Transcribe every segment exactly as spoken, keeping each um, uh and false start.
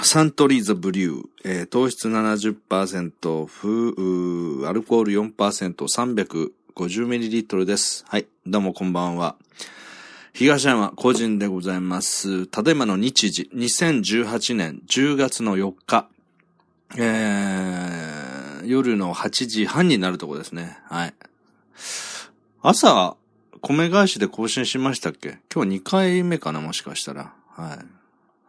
サントリーザブリュー、えー、糖質 ななじゅっパーセント オフ、アルコール よんパーセント、さんびゃくごじゅうミリリットル です。はい、どうもこんばんは。東山個人でございます。ただいまの日時、にせんじゅうはちねんじゅうがつのよっか、えー、夜のはちじはんになるとこですね。はい。朝、米返しで更新しましたっけ？今日にかいめかな、もしかしたら。はい。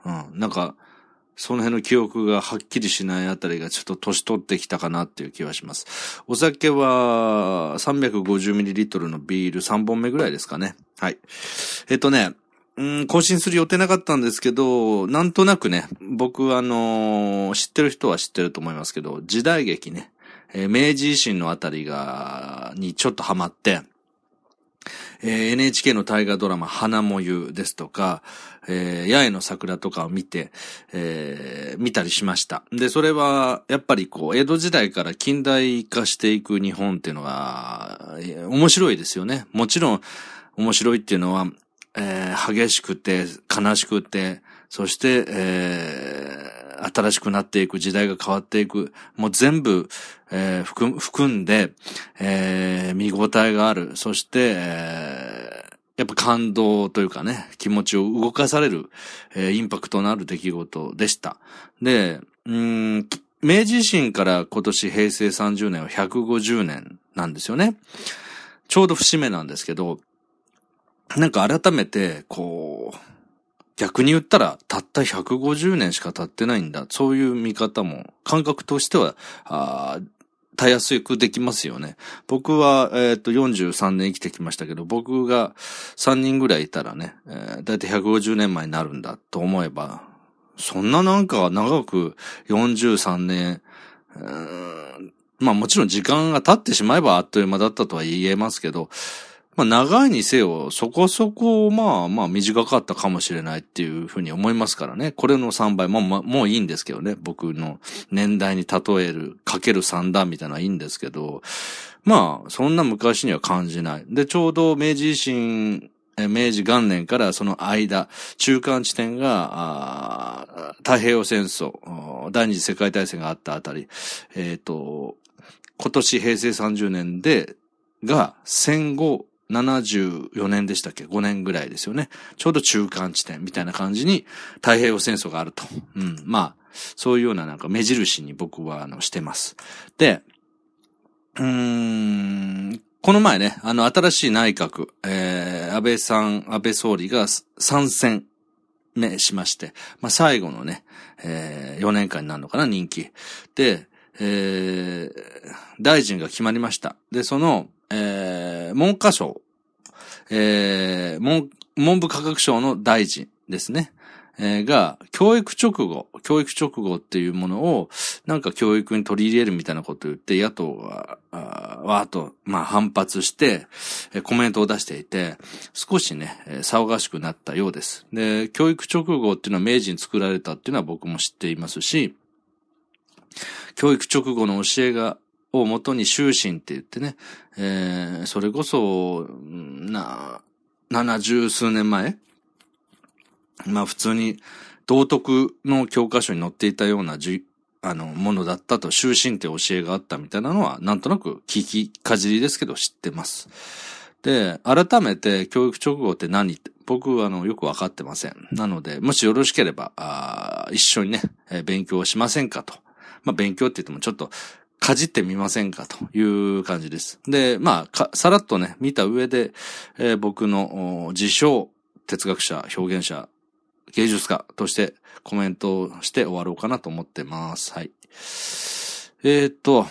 うん。なんか、その辺の記憶がはっきりしないあたりがちょっと年取ってきたかなっていう気はします。お酒は さんびゃくごじゅうミリリットル のビールさんぼんめぐらいですかね。はい。えっとね、うん、更新する予定なかったんですけど、なんとなくね、僕あのー、知ってる人は知ってると思いますけど、時代劇ね、えー、明治維新のあたりが、にちょっとハマって、えー、エヌエイチケー の大河ドラマ花もゆですとか、えー、八重の桜とかを見て、えー、見たりしました。で、それは、やっぱりこう、江戸時代から近代化していく日本っていうのが、面白いですよね。もちろん、面白いっていうのは、えー、激しくて、悲しくて、そして、えー、新しくなっていく、時代が変わっていく、もう全部、えー、含、含んで、えー、見応えがある。そして、えー、やっぱ感動というかね、気持ちを動かされる、えー、インパクトのある出来事でした。で、うーん、明治維新から今年平成さんじゅうねんはひゃくごじゅうねんなんですよね。ちょうど節目なんですけど、なんか改めて、こう、逆に言ったら、たったひゃくごじゅうねんしか経ってないんだ。そういう見方も、感覚としては、あたやすくできますよね。僕は、えっと、よんじゅうさんねん生きてきましたけど、僕がさんにんぐらいいたらね、えー、だいたいひゃくごじゅうねんまえになるんだと思えば、そんななんか長くよんじゅうさんねん、うーん、まあもちろん時間が経ってしまえばあっという間だったとは言えますけど、まあ長いにせよ、そこそこ、まあまあ短かったかもしれないっていうふうに思いますからね。これのさんばい、まあまあもういいんですけどね。僕の年代に例える、かけるさんだんみたいなのはいいんですけど、まあそんな昔には感じない。で、ちょうど明治維新、明治元年からその間、中間地点が、太平洋戦争、第二次世界大戦があったあたり、えっと、今年平成さんじゅうねんで、が戦後、ななじゅうよねんでしたっけ ?ご 年ぐらいですよね。ちょうど中間地点みたいな感じに太平洋戦争があると。うん。まあ、そういうようななんか目印に僕はあのしてます。で、うーん、この前ね、あの新しい内閣、えー、安倍さん、安倍総理が参戦目しまして、まあ最後のね、えー、よねんかんになるのかな、任期。で、えー、大臣が決まりました。で、その、えー、文科省、えー、文、文部科学省の大臣ですね。えー、が、教育直後、教育直後っていうものを、なんか教育に取り入れるみたいなことを言って、野党は、わーっと、まあ反発して、えー、コメントを出していて、少しね、えー、騒がしくなったようです。で、教育直後っていうのは明治に作られたっていうのは僕も知っていますし、教育直後の教えが、をもとに修身って言ってね、えー、それこそ、な、七十数年前まあ普通に道徳の教科書に載っていたようなじ、あの、ものだったと、修身って教えがあったみたいなのは、なんとなく聞きかじりですけど知ってます。で、改めて教育直後って何って、僕はあの、よくわかってません。なので、もしよろしければ、あ一緒にね、えー、勉強しませんかと。まあ勉強って言ってもちょっと、かじってみませんかという感じです。で、まあ、さらっとね、見た上で、えー、僕の自称、哲学者、表現者、芸術家としてコメントをして終わろうかなと思ってます。はい。えー、っと、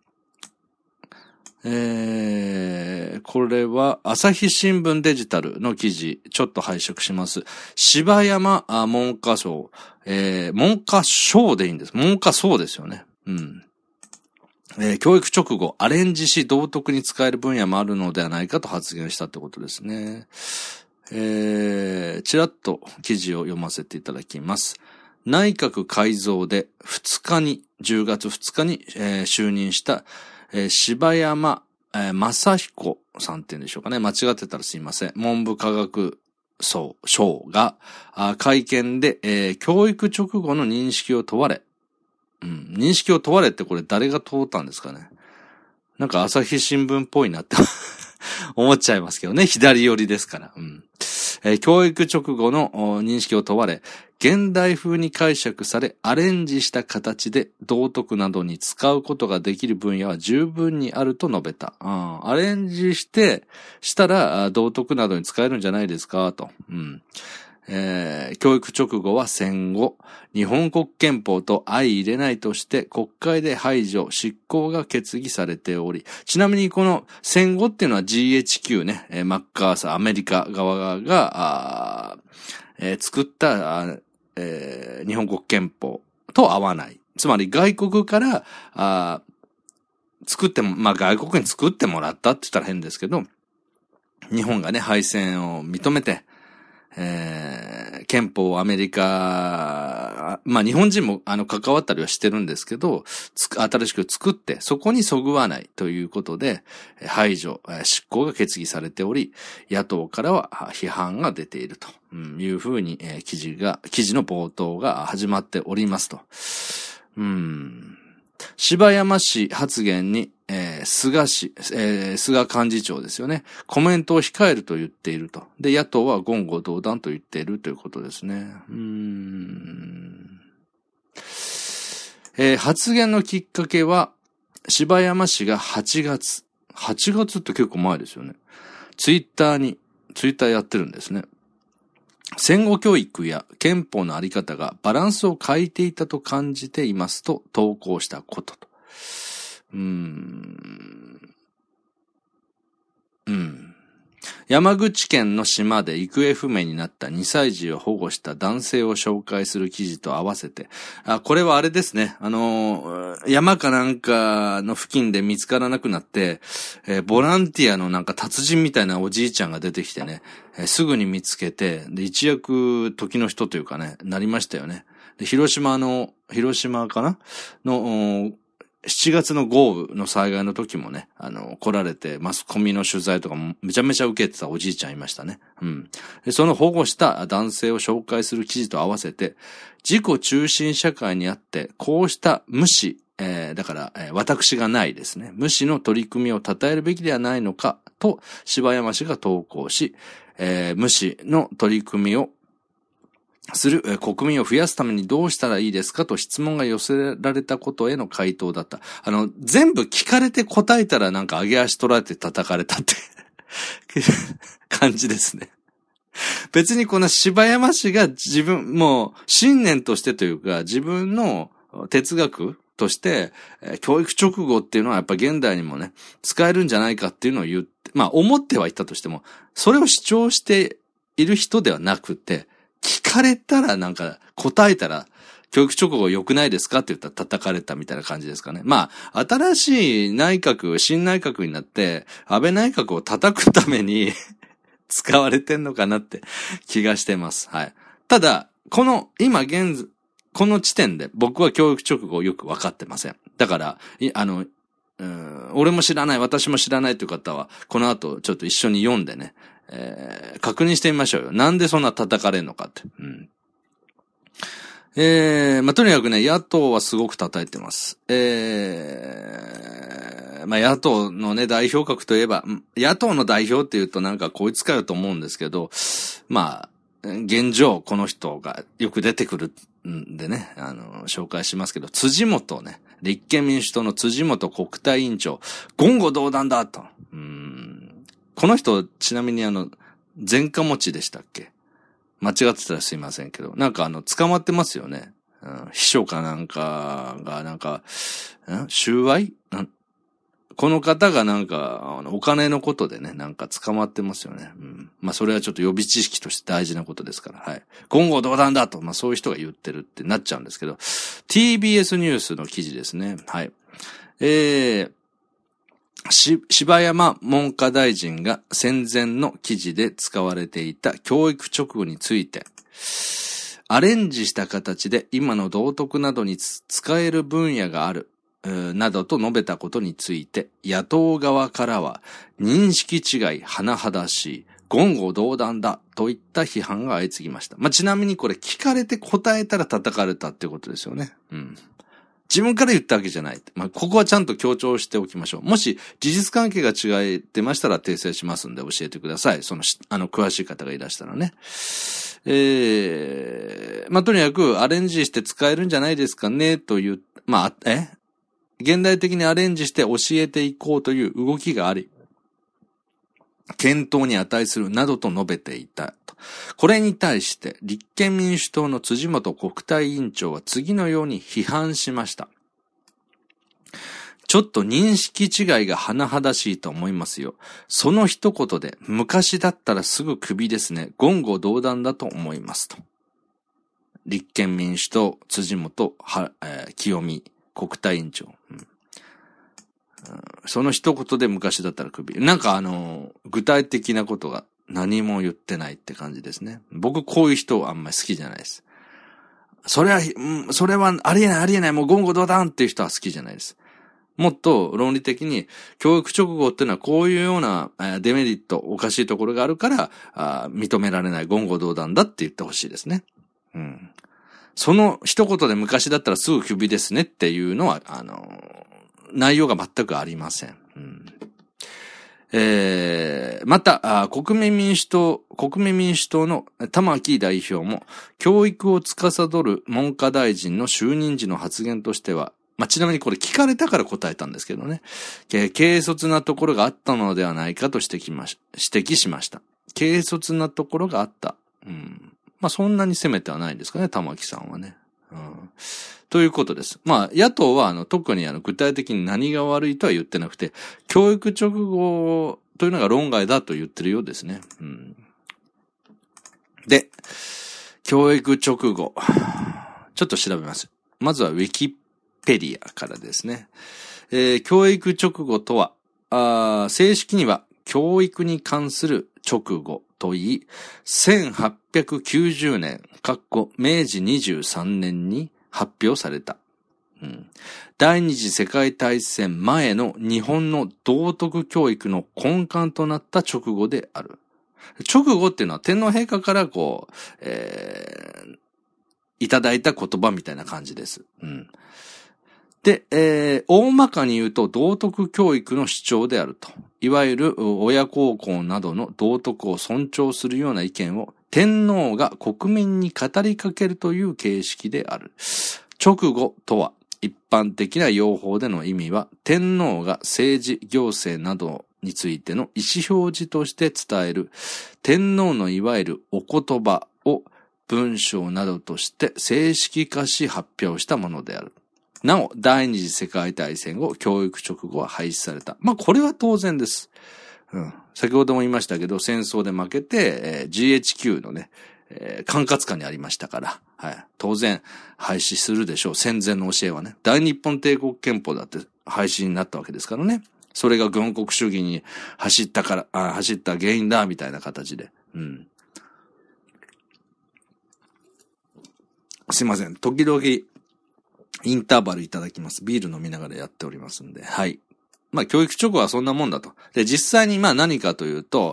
えー、これは朝日新聞デジタルの記事、ちょっと拝借します。柴山文科省、えー、文科省でいいんです。文科省ですよね。うん。えー、教育直後、アレンジし道徳に使える分野もあるのではないかと発言したってことですね。えー、ちらっと記事を読ませていただきます。内閣改造でふつかに、じゅうがつふつかに、えー、就任した、えー、柴山、えー、正彦さんって言うんでしょうかね。間違ってたらすいません。文部科学、 そう、省が、会見で、えー、教育直後の認識を問われ、うん、認識を問われってこれ誰が問ったんですかね。なんか朝日新聞っぽいなって思っちゃいますけどね。左寄りですから。うんえー、教育直後の認識を問われ、現代風に解釈され、アレンジした形で道徳などに使うことができる分野は十分にあると述べた。あアレンジして、したら道徳などに使えるんじゃないですか、と。うんえー、教育直後は戦後、日本国憲法と相入れないとして国会で排除、執行が決議されており、ちなみにこの戦後っていうのは ジーエイチキュー ね、マッカーサー、アメリカ側が、えー、作った、えー、日本国憲法と合わない。つまり外国からあ作っても、まあ外国に作ってもらったって言ったら変ですけど、日本がね、敗戦を認めて、えー、憲法をアメリカ、まあ日本人もあの関わったりはしてるんですけど、新しく作って、そこにそぐわないということで、排除、執行が決議されており、野党からは批判が出ているというふうに、えー、記事が、記事の冒頭が始まっておりますと。うん。柴山氏発言に、えー、菅氏、えー、菅幹事長ですよね。コメントを控えると言っていると。で、野党は言語道断と言っているということですね。うーん。えー、発言のきっかけは、柴山氏がはちがつ。はちがつって結構前ですよね。ツイッターに、ツイッターやってるんですね。戦後教育や憲法のあり方がバランスを欠いていたと感じていますと投稿したことと。うーん。うん。山口県の島で行方不明になったにさい児を保護した男性を紹介する記事と合わせて、あ、これはあれですね。あの、山かなんかの付近で見つからなくなって、えー、ボランティアのなんか達人みたいなおじいちゃんが出てきてね、えー、すぐに見つけて、で、一躍時の人というかね、なりましたよね。で、広島の、広島かなの、しちがつの豪雨の災害の時もね、あの、来られて、マスコミの取材とかもめちゃめちゃ受けてたおじいちゃんいましたね。うん。で、その保護した男性を紹介する記事と合わせて、自己中心社会にあって、こうした無視、えー、だから、えー、私がないですね。無視の取り組みを称えるべきではないのか、と、柴山氏が投稿し、えー、無視の取り組みをする国民を増やすためにどうしたらいいですかと質問が寄せられたことへの回答だった。あの、全部聞かれて答えたらなんか上げ足取られて叩かれたって感じですね。別にこの柴山氏が自分、もう信念としてというか自分の哲学として、教育直後っていうのはやっぱ現代にもね、使えるんじゃないかっていうのを言って、まあ思ってはいたとしても、それを主張している人ではなくて、聞かれたらなんか答えたら教育直後良くないですかって言ったら叩かれたみたいな感じですかね。まあ、新しい内閣、新内閣になって安倍内閣を叩くために使われてんのかなって気がしてます。はい。ただ、この今現、この地点で僕は教育直後をよくわかってません。だから、あの、うん、俺も知らない、私も知らないという方は、この後ちょっと一緒に読んでね、えー、確認してみましょうよ。なんでそんな叩かれんのかって。うん。えー、まあ、とにかくね、野党はすごく叩いてます。えー、まあ、野党のね、代表格といえば、野党の代表って言うとなんかこいつかよと思うんですけど、まあ、現状この人がよく出てくるんでね、あの、紹介しますけど、辻元ね、立憲民主党の辻元国対委員長、言語道断だと。うーんこの人、ちなみにあの、前科持ちでしたっけ？間違ってたらすいませんけど、なんかあの、捕まってますよね。うん、秘書かなんかが、なんか、ん収賄この方がなんか、あのお金のことでね、なんか捕まってますよね。うん、まあそれはちょっと予備知識として大事なことですから、はい。言語道断だと、まあそういう人が言ってるってなっちゃうんですけど、ティービーエス ニュースの記事ですね。はい。えー、し、柴山文科大臣が戦前の記事で使われていた教育直後について、アレンジした形で今の道徳などに使える分野がある、などと述べたことについて、野党側からは認識違い甚だしい、 言語道断だといった批判が相次ぎました。まあ、ちなみにこれ聞かれて答えたら叩かれたってことですよね。うん。自分から言ったわけじゃない。まあ、ここはちゃんと強調しておきましょう。もし事実関係が違ってましたら訂正しますんで教えてください。その、あの、詳しい方がいらしたらね。えー、まあ、とにかくアレンジして使えるんじゃないですかねという、まあ、え現代的にアレンジして教えていこうという動きがあり、検討に値するなどと述べていた。これに対して立憲民主党の辻元国対委員長は次のように批判しました。ちょっと認識違いが甚だしいと思いますよ。その一言で昔だったらすぐクビですね。言語道断だと思いますと。立憲民主党辻元は、えー、清美国対委員長。うんその一言で昔だったらクビ。なんかあの、具体的なことが何も言ってないって感じですね。僕こういう人あんまり好きじゃないです。それは、うん、それはありえないありえない、もう言語道断っていう人は好きじゃないです。もっと論理的に、教育直後っていうのはこういうようなデメリット、おかしいところがあるから、あ認められない言語道断だって言ってほしいですね。うん。その一言で昔だったらすぐクビですねっていうのは、あの、内容が全くありません。うんえー、また国民民主党、国民民主党の玉木代表も、教育を司る文科大臣の就任時の発言としては、まあ、ちなみにこれ聞かれたから答えたんですけどね、軽率なところがあったのではないかと指摘まし、指摘しました。軽率なところがあった。うん、まあ、そんなに責めてはないんですかね、玉木さんはね。うんということです。まあ、野党は、あの、特にあの、具体的に何が悪いとは言ってなくて、教育直後というのが論外だと言ってるようですね。うん、で、教育直後。ちょっと調べます。まずはウィキペディアからですね。えー、教育直後とは、あ正式には教育に関する直後といい、せんはっぴゃくきゅうじゅうねん、かっこめいじにじゅうさんねんに発表された。うん、第二次世界大戦前の日本の道徳教育の根幹となった直後である。直後っていうのは天皇陛下からこう、えー、いただいた言葉みたいな感じです。うん、で、えー、大まかに言うと道徳教育の主張であると。いわゆる親孝行などの道徳を尊重するような意見を天皇が国民に語りかけるという形式である。直後とは一般的な用法での意味は天皇が政治行政などについての意思表示として伝える天皇のいわゆるお言葉を文章などとして正式化し発表したものである。なお、第二次世界大戦後、教育直後は廃止された。まあ、これは当然です。うん。先ほども言いましたけど、戦争で負けて、えー、ジーエイチキュー のね、えー、管轄下にありましたから、はい。当然、廃止するでしょう。戦前の教えはね。大日本帝国憲法だって廃止になったわけですからね。それが軍国主義に走ったから、あ走った原因だ、みたいな形で。うん。すいません。時々、インターバルいただきます。ビール飲みながらやっておりますんで。はい。まあ、教育直後はそんなもんだと。で、実際にまあ何かというと、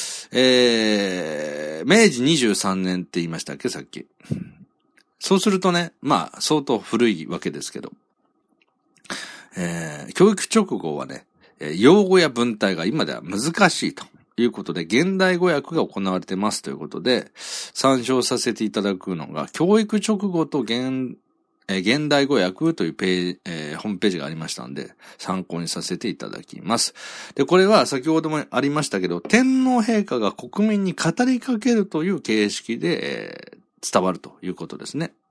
えー、めいじにじゅうさんねんって言いましたっけ、さっき。そうするとね、まあ、相当古いわけですけど、えー、教育直後はね、用語や文体が今では難しいということで、現代語訳が行われてますということで、参照させていただくのが、教育直後と現えー、現代語訳というページ、えー、ホームページがありましたんで、参考にさせていただきます。で、これは先ほどもありましたけど、天皇陛下が国民に語りかけるという形式で、えー、伝わるということですね。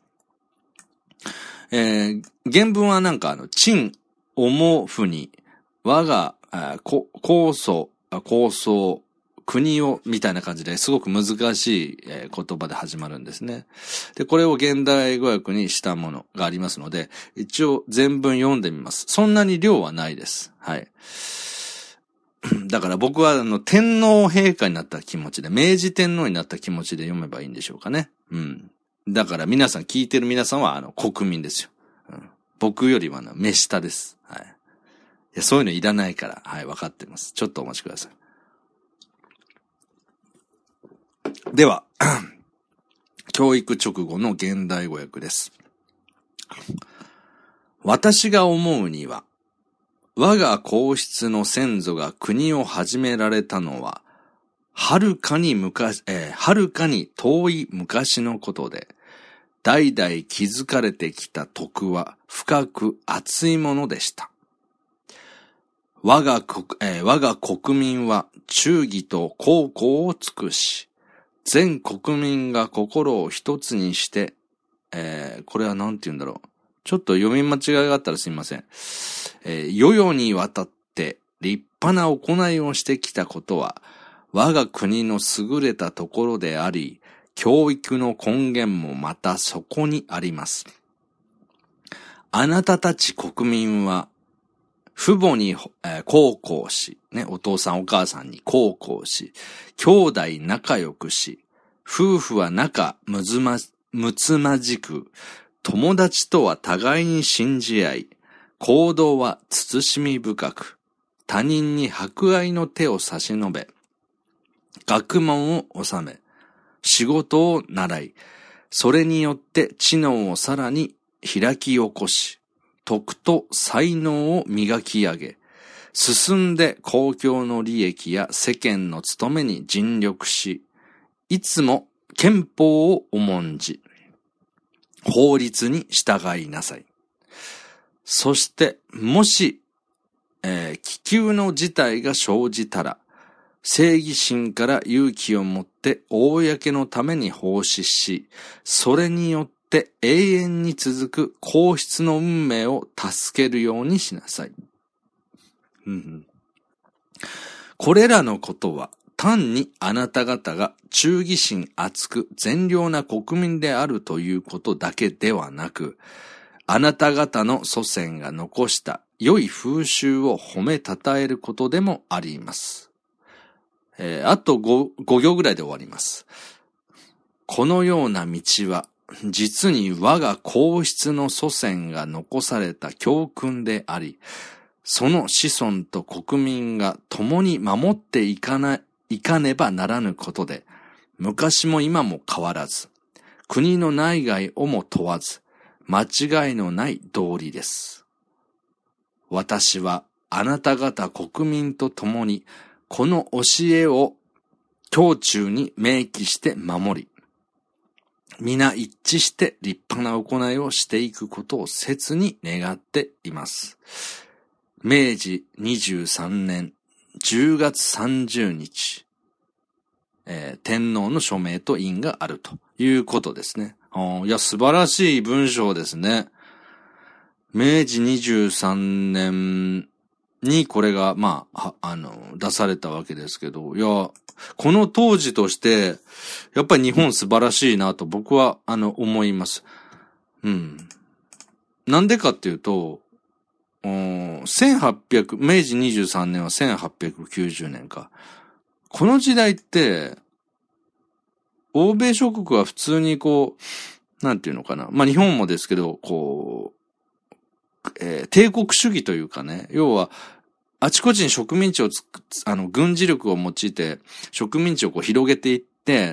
えー、原文はなんかあの、陳、重ふに、我が、構想、構想、国を、みたいな感じですごく難しい言葉で始まるんですね。で、これを現代語訳にしたものがありますので、一応全文読んでみます。そんなに量はないです。はい。だから僕はあの、天皇陛下になった気持ちで、明治天皇になった気持ちで読めばいいんでしょうかね。うん。だから皆さん、聞いてる皆さんはあの、国民ですよ。うん、僕よりはあの、目下です。はい。いや、そういうのいらないから、はい、わかってます。ちょっとお待ちください。 では、教育直後の現代語訳です。私が思うには、我が皇室の先祖が国を始められたのは、はるかに昔、えー、はるかに遠い昔のことで、代々築かれてきた徳は深く厚いものでした。我が国、えー、我が国民は忠義と孝行を尽くし、全国民が心を一つにして、えー、これはなんて言うんだろう。ちょっと読み間違いがあったらすみません。えー、世々にわたって立派な行いをしてきたことは、我が国の優れたところであり、教育の根源もまたそこにあります。あなたたち国民は、父母に、えー、孝行し、ね、お父さんお母さんに孝行し、兄弟仲良くし、夫婦は仲むずま、むつまじく、友達とは互いに信じ合い、行動は慎み深く、他人に博愛の手を差し伸べ、学問を収め、仕事を習い、それによって知能をさらに開き起こし、徳と才能を磨き上げ、進んで公共の利益や世間の務めに尽力し、いつも憲法を重んじ、法律に従いなさい。そして、もし、えー、危急の事態が生じたら、正義心から勇気を持って公のために奉仕し、それによって永遠に続く皇室の運命を助けるようにしなさい。うん、これらのことは、単にあなた方が忠義心厚く善良な国民であるということだけではなく、あなた方の祖先が残した良い風習を褒めたたえることでもあります。えー、あと 5, 5行ぐらいで終わります。このような道は、実に我が皇室の祖先が残された教訓であり、その子孫と国民が共に守っていかない、いかねばならぬことで、昔も今も変わらず、国の内外をも問わず、間違いのない道理です。私はあなた方国民と共に、この教えを胸中に明記して守り、皆一致して立派な行いをしていくことを切に願っています。めいじにじゅうさんねんじゅうがつさんじゅうにち、えー、天皇の署名と印があるということですね。いや、素晴らしい文章ですね。めいじにじゅうさんねんにこれが、まあ、あの、出されたわけですけど、いや、この当時として、やっぱり日本素晴らしいなと僕は、あの、思います。うん。なんでかっていうと、せんはっぴゃく、めいじにじゅうさんねんはせんはっぴゃくきゅうじゅうねんか。この時代って、欧米諸国は普通にこう、なんていうのかな。まあ日本もですけど、こう、えー、帝国主義というかね、要は、あちこちに植民地をつく、あの、軍事力を用いて、植民地をこう広げていって、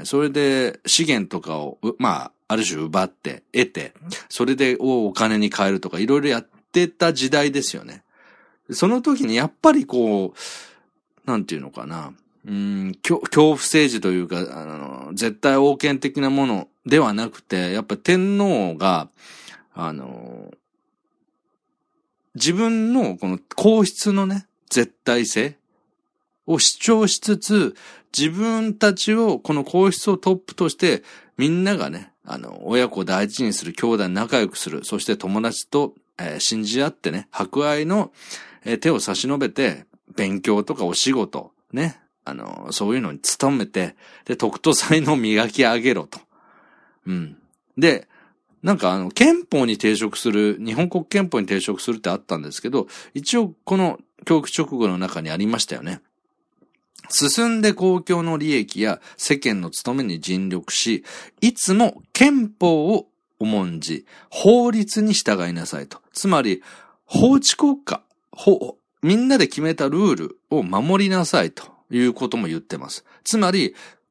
それで資源とかを、まあ、ある種奪って、得て、それでをお金に変えるとか、いろいろやってた時代ですよね。その時にやっぱりこう、なんていうのかな、うーん、恐怖政治というか、あの、絶対王権的なものではなくて、やっぱ天皇が、あの、自分のこの皇室のね、絶対性を主張しつつ、自分たちを、この皇室をトップとして、みんながね、あの、親子を大事にする、兄弟仲良くする、そして友達と、えー、信じ合ってね、博愛の、えー、手を差し伸べて、勉強とかお仕事、ね、あの、そういうのに努めて、で、徳と才能を磨き上げろと。うん。で、なんかあの、憲法に抵触する、日本国憲法に抵触するってあったんですけど、一応この教育直後の中にありましたよね。進んで公共の利益や世間の務めに尽力し、いつも憲法を重んじ、法律に従いなさいと。つまり、法治国家、法、みんなで決めたルールを守りなさいということも言ってます。つまり、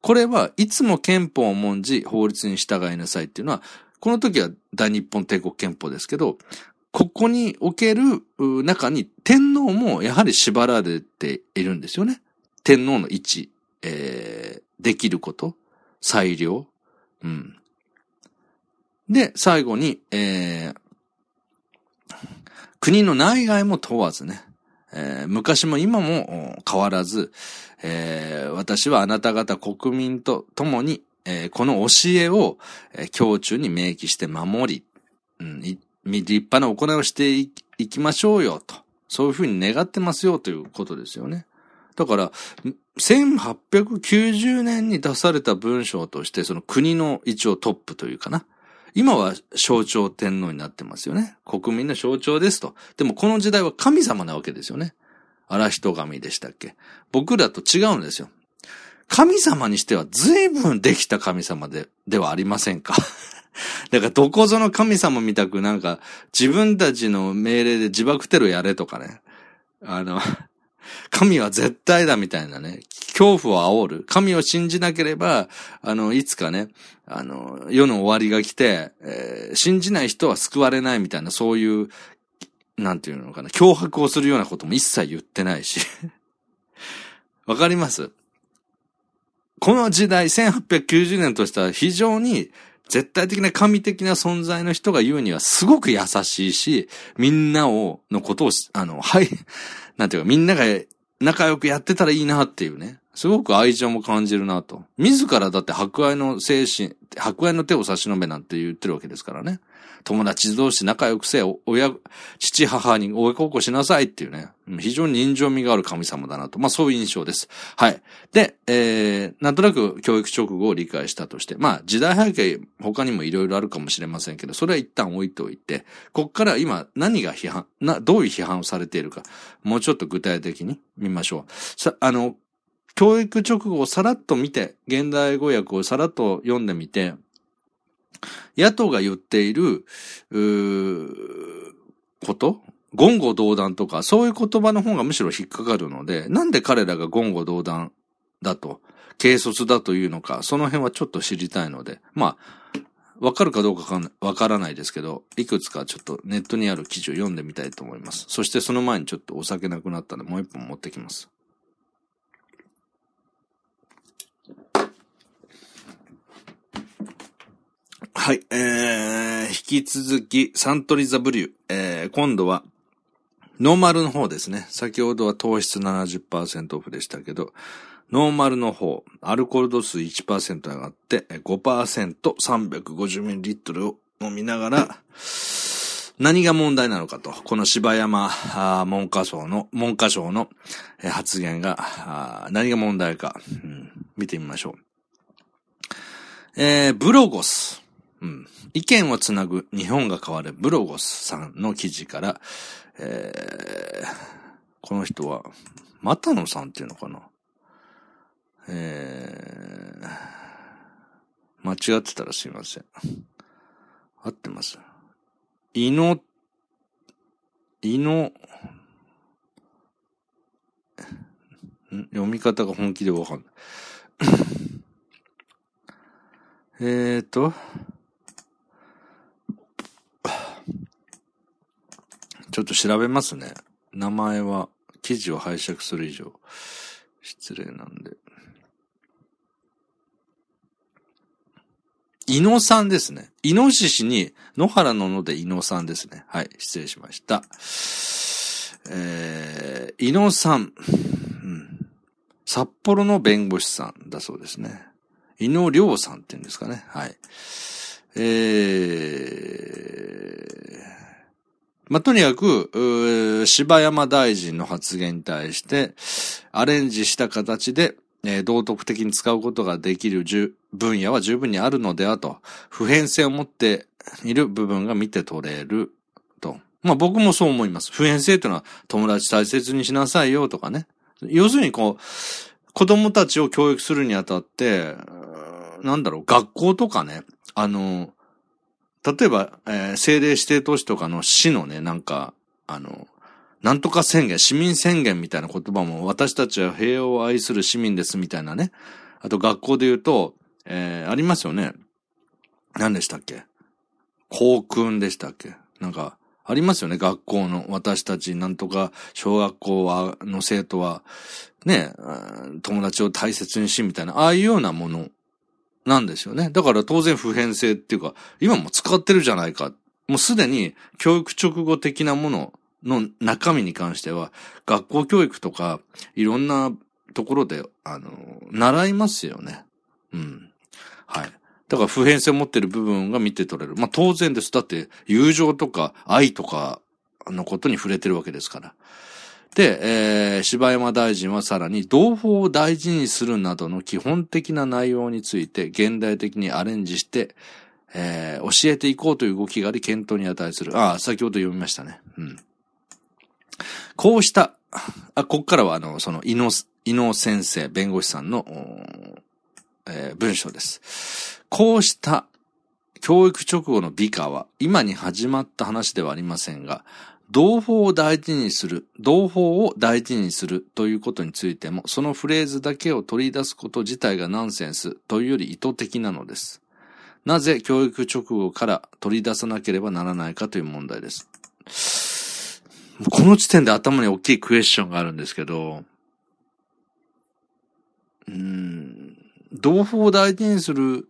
これはいつも憲法を重んじ法律に従いなさいっていうのは、この時は大日本帝国憲法ですけど、ここにおける中に天皇もやはり縛られているんですよね。天皇の位置、えー、できること、裁量、うん。で、最後に、えー、国の内外も問わずね、えー、昔も今も変わらず、えー、私はあなた方国民と共に、えー、この教えを、えー、胸中に明記して守り、うん、立派な行いをしていきましょうよと。そういうふうに願ってますよということですよね。だから、せんはっぴゃくきゅうじゅうねんに出された文章として、その国の一応トップというかな。今は象徴天皇になってますよね。国民の象徴ですと。でもこの時代は神様なわけですよね。荒人神でしたっけ。僕らと違うんですよ。神様にしては随分できた神様で、ではありませんか。だからどこぞの神様みたくなんか自分たちの命令で自爆テロやれとかね。あの、神は絶対だみたいなね。恐怖を煽る。神を信じなければ、あの、いつかね、あの、世の終わりが来て、えー、信じない人は救われないみたいな、そういう、なんていうのかな、脅迫をするようなことも一切言ってないし。わかります？この時代、せんはっぴゃくきゅうじゅうねんとしては非常に絶対的な神的な存在の人が言うにはすごく優しいし、みんなを、のことを、あの、はい、なんていうか、みんなが仲良くやってたらいいなっていうね。すごく愛情も感じるなと。自らだって博愛の精神、博愛の手を差し伸べなんて言ってるわけですからね。友達同士仲良くせえ、親、父母に親孝行しなさいっていうね。非常に人情味がある神様だなと。まあそういう印象です。はい。で、えー、なんとなく教育直後を理解したとして、まあ時代背景他にもいろいろあるかもしれませんけど、それは一旦置いておいて、こっから今何が批判、な、どういう批判をされているか、もうちょっと具体的に見ましょう。さ、あの、教育直後をさらっと見て、現代語訳をさらっと読んでみて、野党が言っている、うー、こと?言語道断とか、そういう言葉の方がむしろ引っかかるので、なんで彼らが言語道断だと、軽率だというのか、その辺はちょっと知りたいので、まあ、わかるかどうかわからないですけど、いくつかちょっとネットにある記事を読んでみたいと思います。そしてその前にちょっとお酒なくなったので、もう一本持ってきます。はい、えー、引き続き、サントリーザブリュー、えー、今度は、ノーマルの方ですね。先ほどは糖質 ななじゅっパーセント オフでしたけど、ノーマルの方、アルコール度数 いちパーセント 上がって、ごパーセント、さんびゃくごじゅうミリリットル を飲みながら、何が問題なのかと、この柴山文科省の、文科省の発言が、何が問題か、うん、見てみましょう。えー、ブロゴス。うん、意見をつなぐ日本が変わるブロゴスさんの記事から、えー、この人は、又野さんっていうのかな、えー、間違ってたらすいません。合ってます。いの、いの、読み方が本気でわかんない。えーと、ちょっと調べますね。名前は記事を拝借する以上失礼なんで。伊野さんですね。イノシシに野原の野で伊野さんですね。はい、失礼しました。えー、伊野さん、うん、札幌の弁護士さんだそうですね。伊野亮さんって言うんですかね。はい。えー、まあ、とにかく、柴山大臣の発言に対して、アレンジした形で、えー、道徳的に使うことができる分野は十分にあるのではと、普遍性を持っている部分が見て取れると。まあ、僕もそう思います。普遍性というのは友達大切にしなさいよとかね。要するにこう、子供たちを教育するにあたって、なんだろう、学校とかね、あの、例えば、えー、政令指定都市とかの市のね、なんか、あの、なんとか宣言、市民宣言みたいな言葉も、私たちは平和を愛する市民ですみたいなね、 あと学校で言うと、えー、ありますよね。何でしたっけ？校訓でしたっけ？なんか、ありますよね。学校の私たちなんとか小学校はの生徒はね、友達を大切にしみたいな、ああいうようなものなんですよね。だから当然普遍性っていうか、今も使ってるじゃないか。もうすでに教育直後的なものの中身に関しては、学校教育とかいろんなところで、あの、習いますよね。うん。はい。だから普遍性を持ってる部分が見て取れる。まあ当然です。だって友情とか愛とかのことに触れてるわけですから。で、えー、柴山大臣はさらに同胞を大事にするなどの基本的な内容について現代的にアレンジして、えー、教えていこうという動きがあり検討に値する。ああ、先ほど読みましたね。うん。こうした、あ、こっからはあの、その、伊野、伊野先生、弁護士さんの、えー、文章です。こうした教育直後の美化は今に始まった話ではありませんが、同胞を大事にする、同胞を大事にするということについても、そのフレーズだけを取り出すこと自体がナンセンスというより意図的なのです。なぜ教育直後から取り出さなければならないかという問題です。この時点で頭に大きいクエスチョンがあるんですけど、うーん、同胞を大事にする、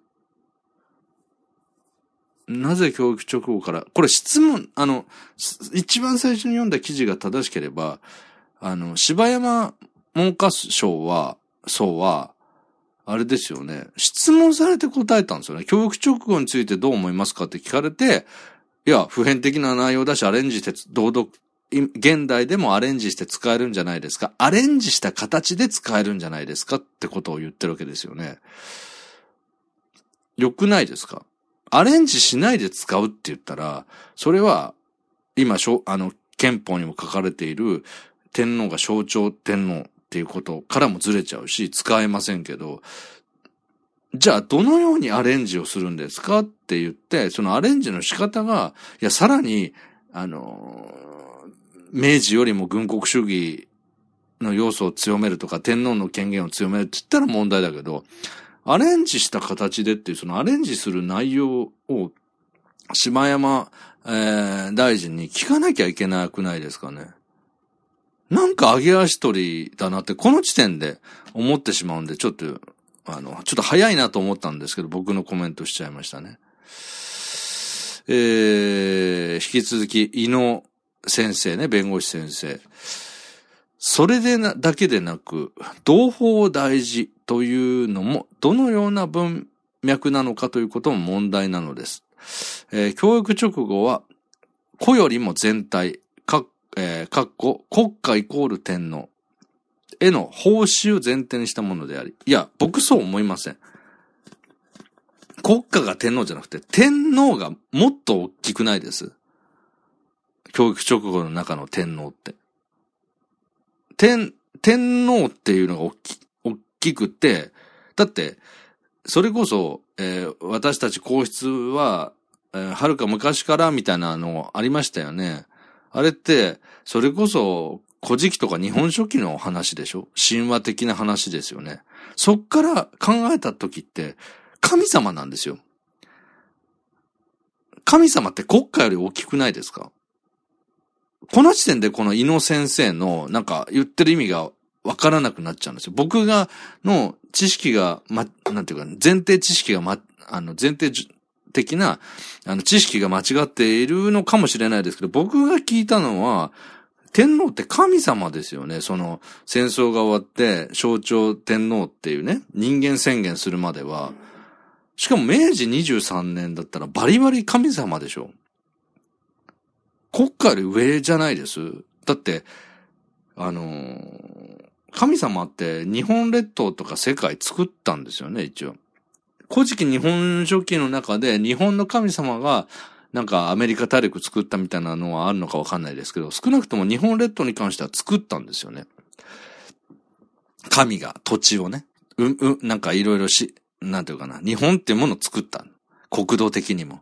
なぜ教育直後から、これ質問、あの、一番最初に読んだ記事が正しければ、あの、柴山文科省は、そうは、あれですよね、質問されて答えたんですよね。教育直後についてどう思いますかって聞かれて、いや、普遍的な内容だし、アレンジして、堂々、現代でもアレンジして使えるんじゃないですか。アレンジした形で使えるんじゃないですかってことを言ってるわけですよね。よくないですか？アレンジしないで使うって言ったら、それは、今、あの、憲法にも書かれている天皇が象徴天皇っていうことからもずれちゃうし、使えませんけど、じゃあどのようにアレンジをするんですかって言って、そのアレンジの仕方が、いや、さらに、あの、明治よりも軍国主義の要素を強めるとか、天皇の権限を強めるって言ったら問題だけど、アレンジした形でっていう、そのアレンジする内容を、柴山、えー、大臣に聞かなきゃいけなくないですかね。なんか揚げ足取りだなって、この時点で思ってしまうんで、ちょっと、あの、ちょっと早いなと思ったんですけど、僕のコメントしちゃいましたね。えー、引き続き、伊野先生ね、弁護士先生。それでな、だけでなく、同胞大事というのも、どのような文脈なのかということも問題なのです。えー、教育直後は、個よりも全体、か、えー、かっこ、国家イコール天皇への奉仕を前提にしたものであり、いや、僕そう思いません。国家が天皇じゃなくて、天皇がもっと大きくないです。教育直後の中の天皇って。天、天皇っていうのが大き、大きくて、だって、それこそ、えー、私たち皇室は、えー、はるか昔からみたいなのありましたよね。あれって、それこそ、古事記とか日本書紀の話でしょ？神話的な話ですよね。そっから考えた時って、神様なんですよ。神様って国家より大きくないですか？この時点でこの伊野先生のなんか言ってる意味がわからなくなっちゃうんですよ。僕が、の知識が、ま、なんていうか、前提知識がま、あの、前提的な、あの、知識が間違っているのかもしれないですけど、僕が聞いたのは、天皇って神様ですよね。その、戦争が終わって、象徴天皇っていうね、人間宣言するまでは、しかも明治にじゅうさんねんだったらバリバリ神様でしょ。国家より上じゃないです。だって、あのー、神様って日本列島とか世界作ったんですよね、一応。古事記日本書紀の中で日本の神様がなんかアメリカ大陸作ったみたいなのはあるのかわかんないですけど、少なくとも日本列島に関しては作ったんですよね。神が土地をね、う、う、なんかいろいろし、なんていうかな、日本っていうものを作った。国土的にも。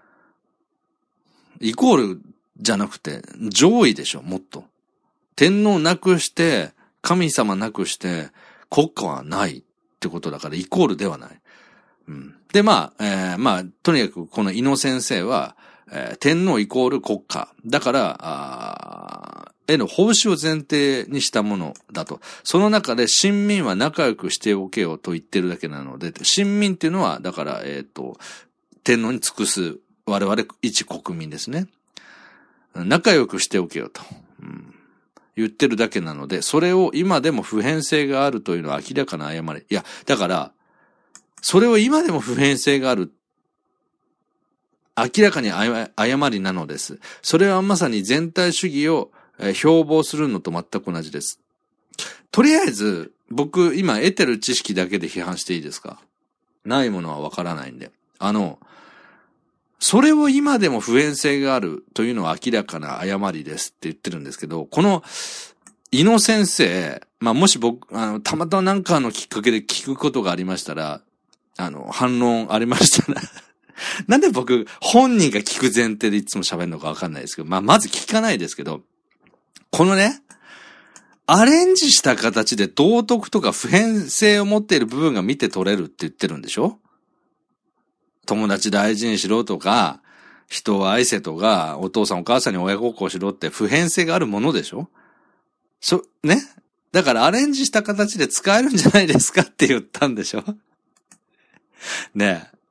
イコールじゃなくて、上位でしょ、もっと。天皇なくして、神様なくして、国家はないっってことだからイコールではない。うん、で、まあ、えー、まあ、とにかくこの伊野先生は、えー、天皇イコール国家。だから、あへの奉仕を前提にしたものだと。その中で臣民は仲良くしておけよと言ってるだけなので、臣民っていうのは、だから、えっと、天皇に尽くす我々一国民ですね。仲良くしておけよと、うん、言ってるだけなので、それを今でも普遍性があるというのは明らかな誤り。いや、だから、それを今でも普遍性がある。明らかに誤りなのです。それはまさに全体主義を標榜するのと全く同じです。とりあえず、僕今得てる知識だけで批判していいですか？ないものはわからないんで。あの、それを今でも普遍性があるというのは明らかな誤りですって言ってるんですけど、この伊野先生、まあ、もし僕、あの、たまたま何かのきっかけで聞くことがありましたら、あの、反論ありましたら、なんで僕、本人が聞く前提でいつも喋るのかわかんないですけど、まあ、まず聞かないですけど、このね、アレンジした形で道徳とか普遍性を持っている部分が見て取れるって言ってるんでしょ？友達大事にしろとか、人を愛せとか、お父さんお母さんに親孝行しろって普遍性があるものでしょ？そ、ね？だからアレンジした形で使えるんじゃないですかって言ったんでしょ？ねえ。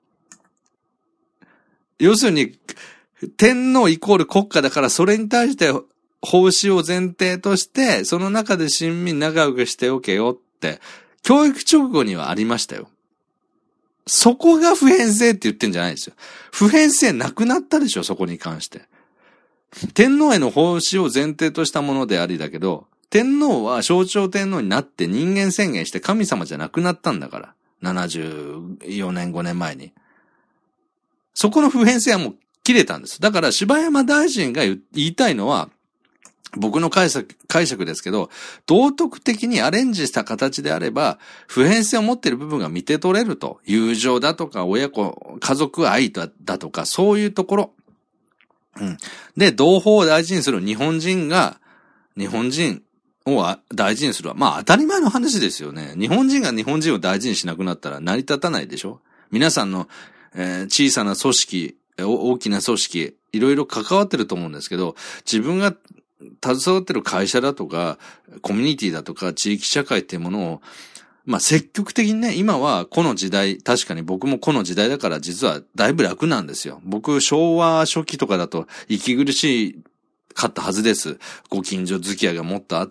要するに、天皇イコール国家だからそれに対して奉仕を前提として、その中で臣民仲良くしておけよって、教育直後にはありましたよ。そこが普遍性って言ってんじゃないですよ。普遍性なくなったでしょ、そこに関して。天皇への奉仕を前提としたものでありだけど、天皇は象徴天皇になって人間宣言して神様じゃなくなったんだから。ななじゅうよねん、ごねんまえに。そこの普遍性はもう切れたんです。だから柴山大臣が言いたいのは、僕の解釈、解釈ですけど、道徳的にアレンジした形であれば、普遍性を持っている部分が見て取れると。友情だとか、親子、家族愛だとか、そういうところ。うん。で、同胞を大事にする日本人が、日本人を大事にする。まあ当たり前の話ですよね。日本人が日本人を大事にしなくなったら成り立たないでしょ？皆さんの、えー、小さな組織、大きな組織、いろいろ関わってると思うんですけど、自分が携わってる会社だとか、コミュニティだとか、地域社会っていうものを、まあ、積極的にね、今はこの時代、確かに僕もこの時代だから実はだいぶ楽なんですよ。僕、昭和初期とかだと息苦しかったはずです。ご近所付き合いがもっとあって、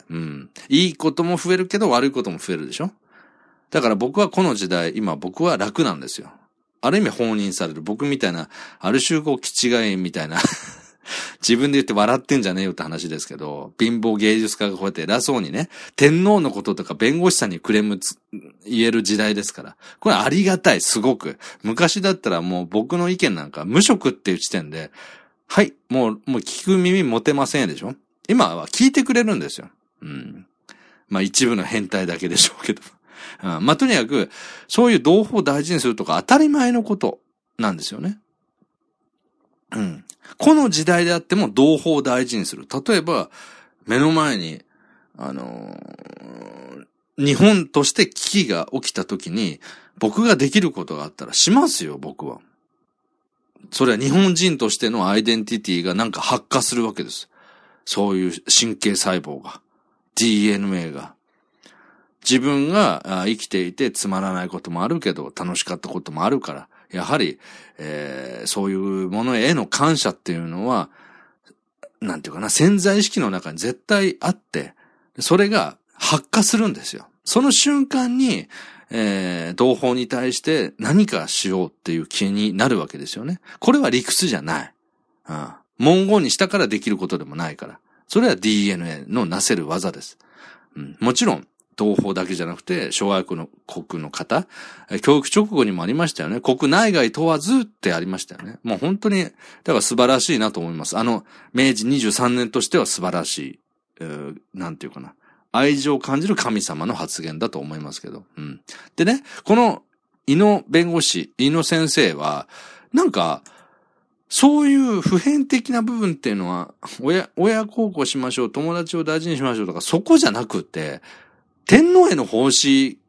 うん。いいことも増えるけど悪いことも増えるでしょ？だから僕はこの時代、今僕は楽なんですよ。ある意味放任される。僕みたいな、ある種こう、気違いみたいな。自分で言って笑ってんじゃねえよって話ですけど、貧乏芸術家がこうやって偉そうにね、天皇のこととか弁護士さんにクレームつ言える時代ですから。これありがたい、すごく。昔だったらもう僕の意見なんか無職っていう時点で、はい、もう、もう聞く耳持てませんでしょ？今は聞いてくれるんですよ。うん。まあ一部の変態だけでしょうけど。うん、まあとにかく、そういう同胞を大事にするとか当たり前のことなんですよね。うん。この時代であっても同胞を大事にする。例えば、目の前に、あのー、日本として危機が起きた時に、僕ができることがあったらしますよ、僕は。それは日本人としてのアイデンティティがなんか発火するわけです。そういう神経細胞が。ディーエヌエー が。自分が生きていてつまらないこともあるけど、楽しかったこともあるから、やはり、えー、そういうものへの感謝っていうのは、なんていうかな、潜在意識の中に絶対あって、それが発火するんですよ。その瞬間に、えー、同胞に対して何かしようっていう気になるわけですよね。これは理屈じゃない。うん、文言にしたからできることでもないから。それは ディーエヌエー のなせる技です。うん、もちろん、同胞だけじゃなくて、諸外国の国の方、教育直後にもありましたよね。国内外問わずってありましたよね。もう本当に、だから素晴らしいなと思います。あの、明治にじゅうさんねんとしては素晴らしい、えー、なんていうかな。愛情を感じる神様の発言だと思いますけど。うん。でね、この、井野弁護士、井野先生は、なんか、そういう普遍的な部分っていうのは、親、親孝行しましょう、友達を大事にしましょうとか、そこじゃなくて、天皇への奉仕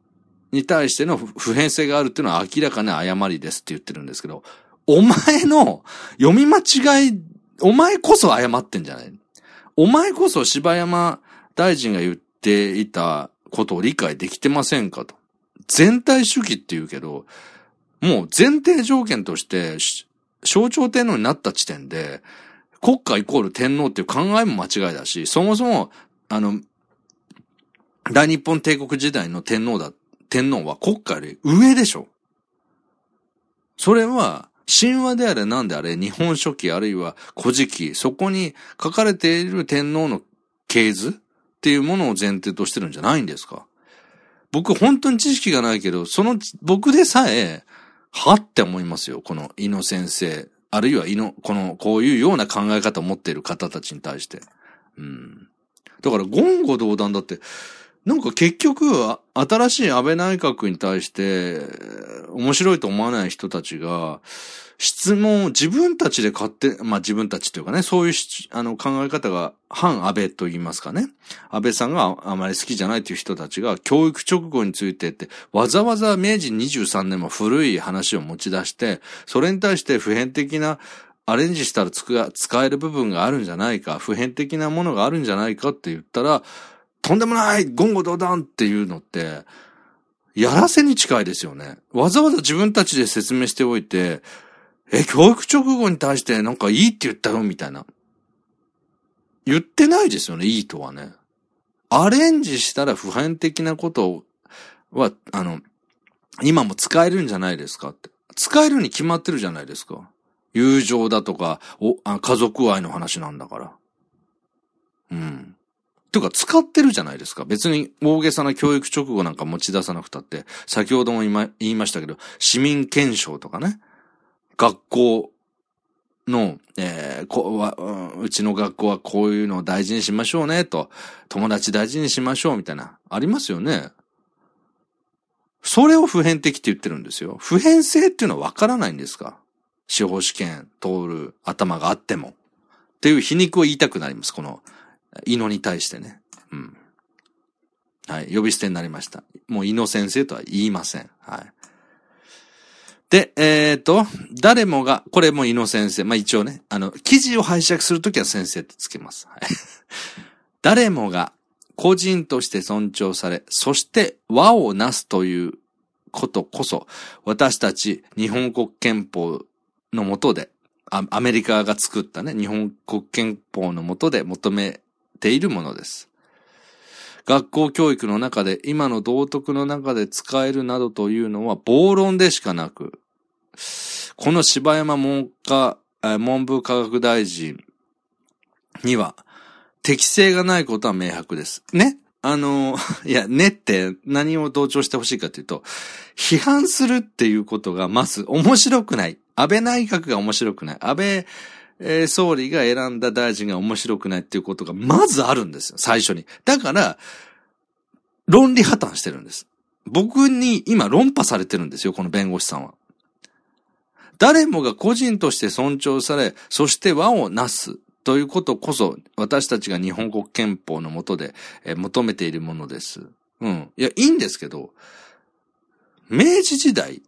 に対しての普遍性があるっていうのは明らかな誤りですって言ってるんですけど、お前の読み間違い、お前こそ誤ってんじゃない？お前こそ柴山大臣が言っていたことを理解できてませんかと。全体主義って言うけど、もう前提条件として象徴天皇になった時点で国家イコール天皇っていう考えも間違いだし、そもそもあの大日本帝国時代の天皇だ、天皇は国家より上でしょ。それは神話であれ何であれ、日本書紀あるいは古事記、そこに書かれている天皇の系図っていうものを前提としてるんじゃないんですか。僕本当に知識がないけど、その僕でさえ、はって思いますよ。この井野先生、あるいは井野、この、こういうような考え方を持っている方たちに対して。うん。だから言語道断だって、なんか結局、新しい安倍内閣に対して、面白いと思わない人たちが、質問を自分たちで勝手、まあ自分たちというかね、そういうあの考え方が反安倍と言いますかね。安倍さんがあまり好きじゃないという人たちが教育直後についてって、わざわざ明治にじゅうさんねんも古い話を持ち出して、それに対して普遍的なアレンジしたらつく使える部分があるんじゃないか、普遍的なものがあるんじゃないかって言ったら、とんでもない言語道断っていうのって、やらせに近いですよね。わざわざ自分たちで説明しておいて、え、教育直後に対してなんかいいって言ったよみたいな。言ってないですよね、いいとはね。アレンジしたら普遍的なことは、あの、今も使えるんじゃないですかって。使えるに決まってるじゃないですか。友情だとか、おあ家族愛の話なんだから。うん。ていうか使ってるじゃないですか。別に大げさな教育直後なんか持ち出さなくたって、先ほども言いま、言いましたけど、市民憲章とかね。学校の、えー、こわ、うちの学校はこういうのを大事にしましょうねと、友達大事にしましょうみたいな、ありますよね。それを普遍的って言ってるんですよ。普遍性っていうのはわからないんですか？司法試験通る頭があっても。っていう皮肉を言いたくなります。この、井野に対してね。うん。はい。呼び捨てになりました。もう井野先生とは言いません。はい。で、えっと、誰もが、これも井野先生。まあ、一応ね、あの、記事を拝借するときは先生ってつけます。はい。誰もが個人として尊重され、そして和をなすということこそ、私たち日本国憲法の下で、アメリカが作ったね、日本国憲法の下で求めているものです。学校教育の中で、今の道徳の中で使えるなどというのは暴論でしかなく、この柴山文科、文部科学大臣には適性がないことは明白です。ね。あの、いや、ねって何を同調してほしいかというと、批判するっていうことがまず面白くない。安倍内閣が面白くない。安倍、えー、総理が選んだ大臣が面白くないっていうことがまずあるんですよ。最初に。だから、論理破綻してるんです。僕に今論破されてるんですよ、この弁護士さんは。誰もが個人として尊重され、そして和をなすということこそ、私たちが日本国憲法の下で、えー、求めているものです。うん。いや、いいんですけど、明治時代、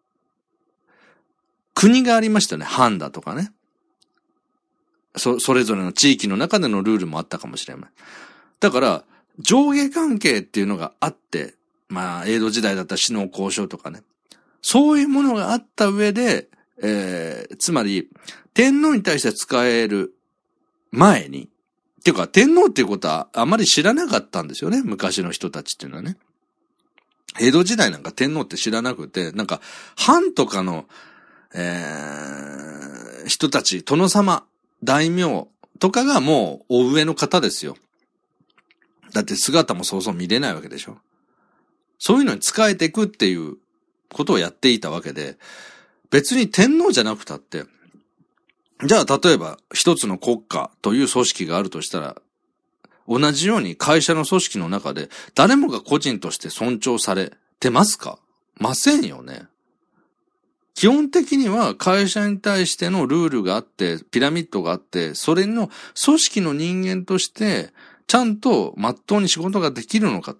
国がありましたよね。藩だとかね。そ、それぞれの地域の中でのルールもあったかもしれない。だから、上下関係っていうのがあって、まあ、江戸時代だったら死の交渉とかね。そういうものがあった上で、えー、つまり、天皇に対して使える前に、っていうか、天皇っていうことはあまり知らなかったんですよね。昔の人たちっていうのはね。江戸時代なんか天皇って知らなくて、なんか、藩とかの、えー、人たち、殿様、大名とかがもうお上の方ですよ。だって姿もそうそう見れないわけでしょ。そういうのに仕えていくっていうことをやっていたわけで、別に天皇じゃなくたって、じゃあ例えば一つの国家という組織があるとしたら、同じように会社の組織の中で誰もが個人として尊重されてますか？ませんよね。基本的には会社に対してのルールがあって、ピラミッドがあって、それの組織の人間として、ちゃんと真っ当に仕事ができるのかと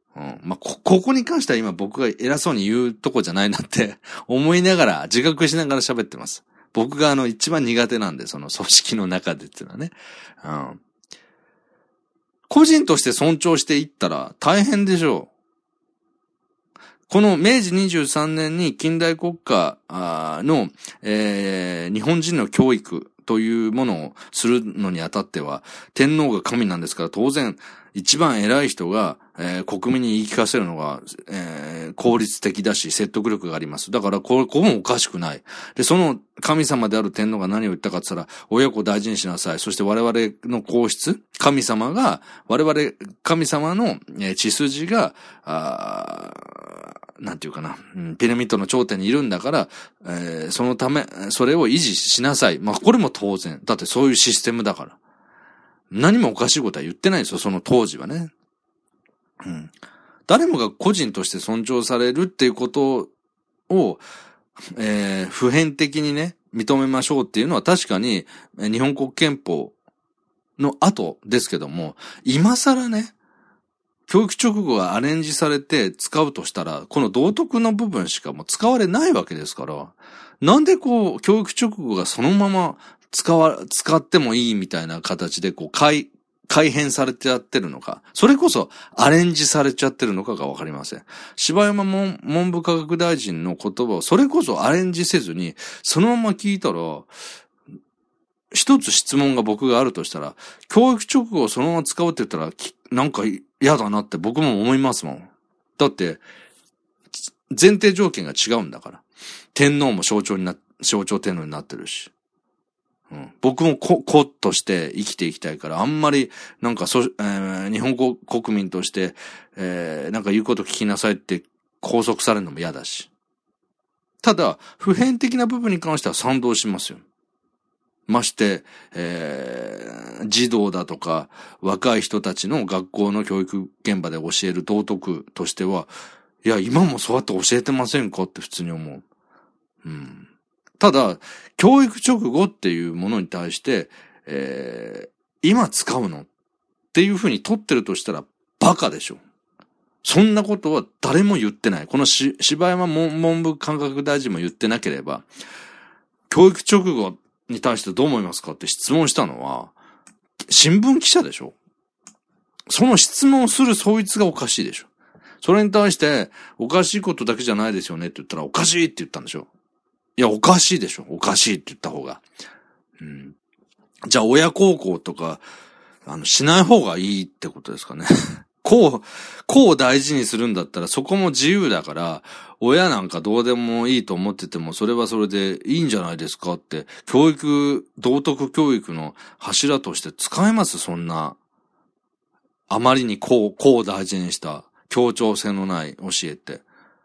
うん。まあ、こ、ここに関しては今僕が偉そうに言うとこじゃないなって思いながら、自覚しながら喋ってます。僕があの一番苦手なんで、その組織の中でっていうのはね。うん。個人として尊重していったら大変でしょう。この明治にじゅうさんねんに近代国家の、えー、日本人の教育というものをするのにあたっては、天皇が神なんですから当然一番偉い人が、えー、国民に言い聞かせるのが、えー、効率的だし説得力があります。だからこれ、ここもおかしくない。で、その神様である天皇が何を言ったかって言ったら、親子を大事にしなさい。そして我々の皇室、神様が、我々、神様の、えー、血筋が、あなんていうかな、うん、ピラミッドの頂点にいるんだから、えー、そのため、それを維持しなさい。まあ、これも当然。だってそういうシステムだから。何もおかしいことは言ってないんですよ、その当時はね。うん。誰もが個人として尊重されるっていうことを、えー、普遍的にね、認めましょうっていうのは確かに、日本国憲法の後ですけども、今更ね、教育直後がアレンジされて使うとしたら、この道徳の部分しかもう使われないわけですから、なんでこう、教育直後がそのまま使わ、使ってもいいみたいな形でこう、改、改変されてやってるのか、それこそアレンジされちゃってるのかがわかりません。柴山文、文部科学大臣の言葉をそれこそアレンジせずに、そのまま聞いたら、一つ質問が僕があるとしたら、教育直後をそのまま使うって言ったら、なんか嫌だなって僕も思いますもん。だって、前提条件が違うんだから。天皇も象徴にな、象徴天皇になってるし。うん、僕も子、子として生きていきたいから、あんまり、なんかそ、えー、日本国民として、えー、なんか言うこと聞きなさいって拘束されるのも嫌だし。ただ、普遍的な部分に関しては賛同しますよ。まして、えー、児童だとか若い人たちの学校の教育現場で教える道徳としては、いや、今もそうやって教えてませんかって普通に思う。うん。ただ、教育直後っていうものに対して、えー、今使うのっていうふうに取ってるとしたらバカでしょ。そんなことは誰も言ってない。このし柴山文部科学大臣も言ってなければ、教育直後に対してどう思いますかって質問したのは、新聞記者でしょ。その質問をするそいつがおかしいでしょ。それに対して、おかしいことだけじゃないですよねって言ったら、おかしいって言ったんでしょ。いや、おかしいでしょ。おかしいって言った方が。うん。じゃあ、親孝行とか、あの、しない方がいいってことですかね。こう、こうを大事にするんだったら、そこも自由だから、親なんかどうでもいいと思ってても、それはそれでいいんじゃないですかって、教育、道徳教育の柱として使えます？そんな、あまりにこう、こうを大事にした協調性のない教えって。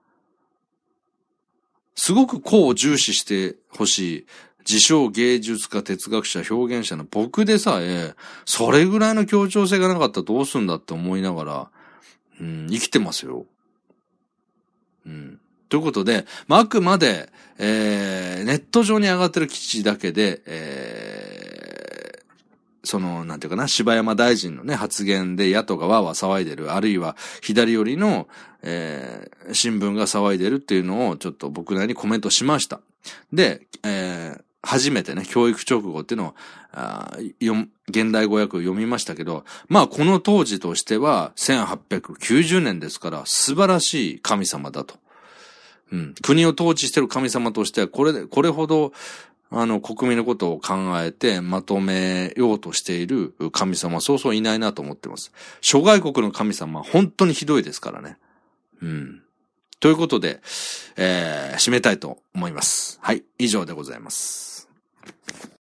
すごくこうを重視してほしい。自称芸術家、哲学者、表現者の僕でさえ、それぐらいの協調性がなかったらどうすんだって思いながら、うん、生きてますよ。うん。ということで、まあ、あくまで、えー、ネット上に上がってる記事だけで、えー、その、なんていうかな、柴山大臣のね、発言で野党がわーわー騒いでる、あるいは左寄りの、えー、新聞が騒いでるっていうのをちょっと僕なりにコメントしました。で、えー、初めてね、教育直後っていうのを、あ現代語訳を読みましたけど、まあこの当時としてはせんはっぴゃくきゅうじゅうねんですから素晴らしい神様だと。うん。国を統治している神様としてはこれ、これほど、あの、国民のことを考えてまとめようとしている神様はそうそういないなと思ってます。諸外国の神様は本当にひどいですからね。うん。ということで、えー、締めたいと思います。はい、以上でございます。